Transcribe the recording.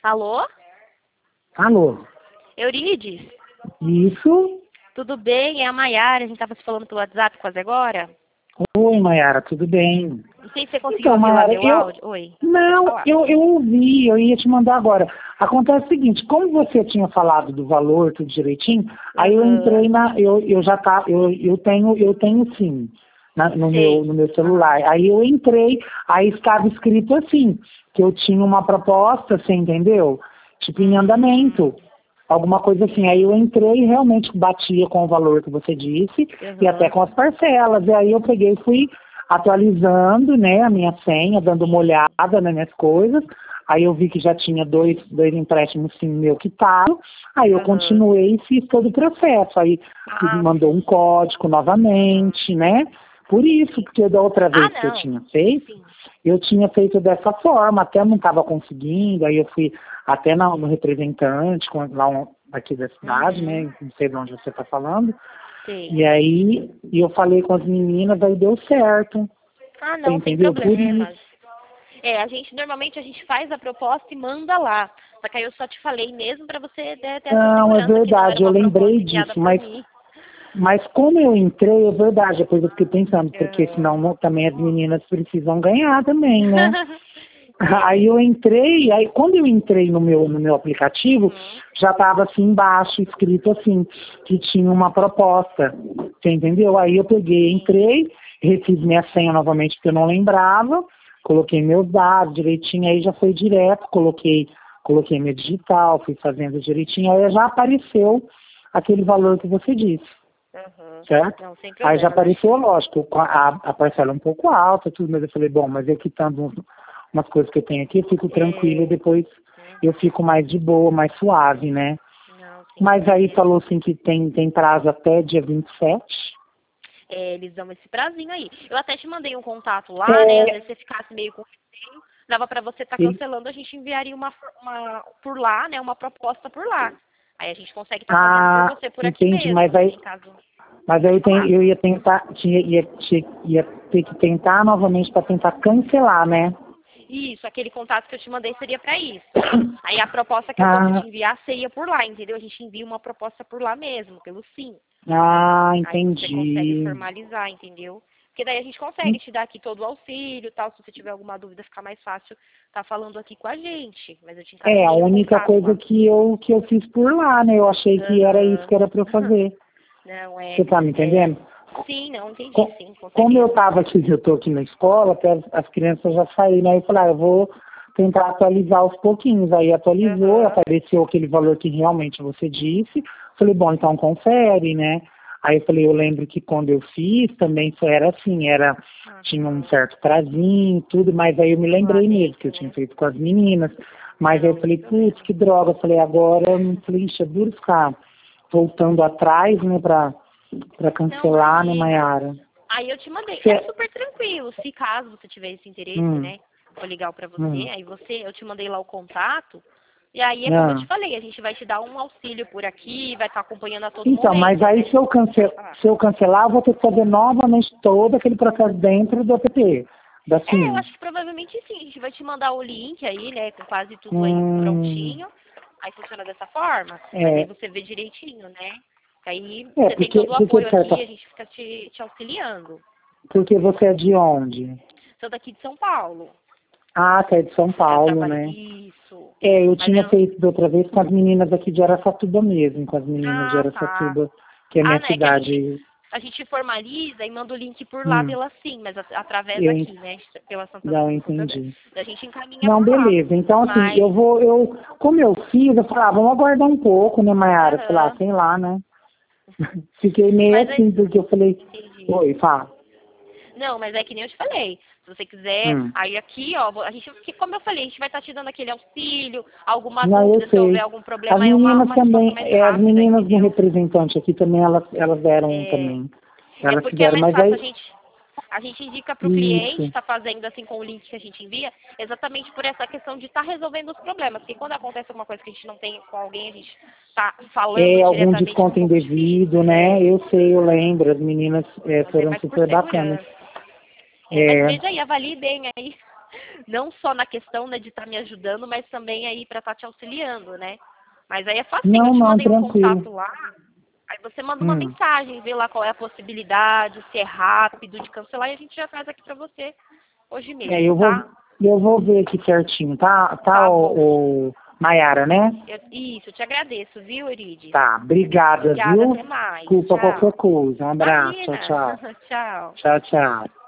Alô? Alô? Eurides? Isso? Tudo bem? É a Maiara. A gente estava se falando pelo WhatsApp quase agora. Oi, Maiara, tudo bem? Não sei se você conseguiu Então, ouvir lá Maiara, meu áudio. Oi. Não, eu ouvi, eu ia te mandar agora. Acontece o seguinte, como você tinha falado do valor, tudo direitinho, aí eu entrei eu tenho sim, no meu celular. Aí eu entrei, aí estava escrito assim, que eu tinha uma proposta, você entendeu? Tipo, em andamento. Alguma coisa assim. Aí eu entrei e realmente batia com o valor que você disse e até com as parcelas. E aí eu peguei e fui atualizando, né, a minha senha, dando uma olhada nas minhas coisas. Aí eu vi que já tinha dois empréstimos sim meu quitado. Aí eu continuei e fiz todo o processo. Aí mandou um código novamente, né? Por isso, porque da outra vez que eu tinha feito, eu tinha feito dessa forma, até não estava conseguindo, aí eu fui até no representante, aqui da cidade, né? Não sei de onde você está falando. Sim. E aí eu falei com as meninas, aí deu certo. Ah, não, sem entendeu? problemas. Normalmente a gente faz a proposta e manda lá. Só que aí eu só te falei mesmo para você ter essa segurança. Não, é verdade, que não eu era uma lembrei proposta enviada disso, por mim. mas como eu entrei, é verdade, depois eu fiquei pensando, porque senão também as meninas precisam ganhar também, né? Aí eu entrei, aí quando eu entrei no meu aplicativo, já estava assim embaixo, escrito assim, que tinha uma proposta, você entendeu? Aí eu peguei, entrei, refiz minha senha novamente, porque eu não lembrava, coloquei meus dados direitinho, aí já foi direto, coloquei minha digital, fui fazendo direitinho, aí já apareceu aquele valor que você disse. Certo? Não, sem Aí já problema. apareceu, lógico, a parcela é um pouco alta, tudo, mas eu falei, bom, mas eu quitando umas coisas que eu tenho aqui, eu fico tranquila e depois eu fico mais de boa, mais suave, né? Não, Mas aí falou assim que tem prazo até dia 27. Eles dão esse prazinho aí. Eu até te mandei um contato lá, né? Às vezes você ficasse meio com receio, dava para você estar cancelando, a gente enviaria uma por lá, né? Uma proposta por lá. Aí a gente consegue estar fazendo por você por aqui mesmo. Mas aí, em caso... mas aí eu ia tentar, ia ter que tentar novamente para tentar cancelar, né? Isso, aquele contato que eu te mandei seria para isso. Aí a proposta que eu posso te enviar seria por lá, entendeu? A gente envia uma proposta por lá mesmo, pelo sim. Entendi. Aí você consegue formalizar, entendeu? Porque daí a gente consegue te dar aqui todo o auxílio, tal, se você tiver alguma dúvida, fica mais fácil tá falando aqui com a gente. Mas eu te encaminhei A única coisa lá. que eu fiz por lá, né? Eu achei que era isso que era para eu fazer. Não, é... Você tá me entendendo? Sim, não, entendi, sim, com certeza. Como eu tô aqui na escola, até as crianças já saíram, aí eu falei, eu vou tentar atualizar aos pouquinhos. Aí atualizou, apareceu aquele valor que realmente você disse. Falei, bom, então confere, né? Aí eu falei, eu lembro que quando eu fiz também era assim, tinha um certo prazinho, tudo, mas aí eu me lembrei mesmo que eu tinha feito com as meninas. Mas aí eu falei, putz, que droga. Eu falei, agora eu não falei, é duro ficar voltando atrás, né, pra cancelar, né, Maiara? Aí eu te mandei, é super tranquilo, se caso você tiver esse interesse, né, vou ligar pra você, aí eu te mandei lá o contato, e aí é como eu te falei, a gente vai te dar um auxílio por aqui, vai estar acompanhando a todo momento. Então, mas aí né? se eu cancelar, eu vou ter que fazer novamente todo aquele processo dentro do app. Eu acho que provavelmente sim, a gente vai te mandar o link aí, né, com quase tudo aí prontinho, aí funciona dessa forma, mas aí você vê direitinho, né? Aí você tem todo o apoio aqui e a gente fica te auxiliando. Porque você é de onde? Sou daqui de São Paulo. Ah, você é de São Paulo, né? Isso. Eu tinha feito da outra vez com as meninas aqui de Araçatuba mesmo, com as meninas de Araçatuba, que é minha cidade. A gente formaliza e manda o link por lá pela SIM, mas através daqui, né? Pela Santa Não, entendi. A gente encaminha Não, beleza. Então, assim, como eu fiz, eu falei, vamos aguardar um pouco, né, Maiara? Sei lá, né? Fiquei meio assim, porque eu falei, oi, fala. Não, mas é que nem eu te falei. Se você quiser, aí aqui, ó, como eu falei, a gente vai estar te dando aquele auxílio, alguma dúvida, se houver algum problema, as meninas também, rápida, as meninas entendeu? do representante aqui também, elas deram também. Elas porque fizeram, é mais mas fácil aí... a gente indica para o cliente, está fazendo assim com o link que a gente envia, exatamente por essa questão de estar resolvendo os problemas. Porque quando acontece alguma coisa que a gente não tem com alguém, a gente está falando diretamente. Algum desconto indevido, né? Eu sei, eu lembro. As meninas foram super bacanas. Mas veja aí, avalie bem aí. Não só na questão, né, de estar me ajudando, mas também aí para estar te auxiliando, né? Mas aí é facinho, eu te mandei um contato lá, aí você manda uma mensagem, vê lá qual é a possibilidade, se é rápido de cancelar, e a gente já faz aqui para você hoje mesmo, tá? Eu vou ver aqui certinho, tá o Maiara, né? Isso, eu te agradeço, viu, Erides? Tá, obrigada, Obrigada, viu? até mais. Desculpa Tchau. qualquer coisa. Um abraço, Imagina. tchau. Tchau. Tchau, tchau.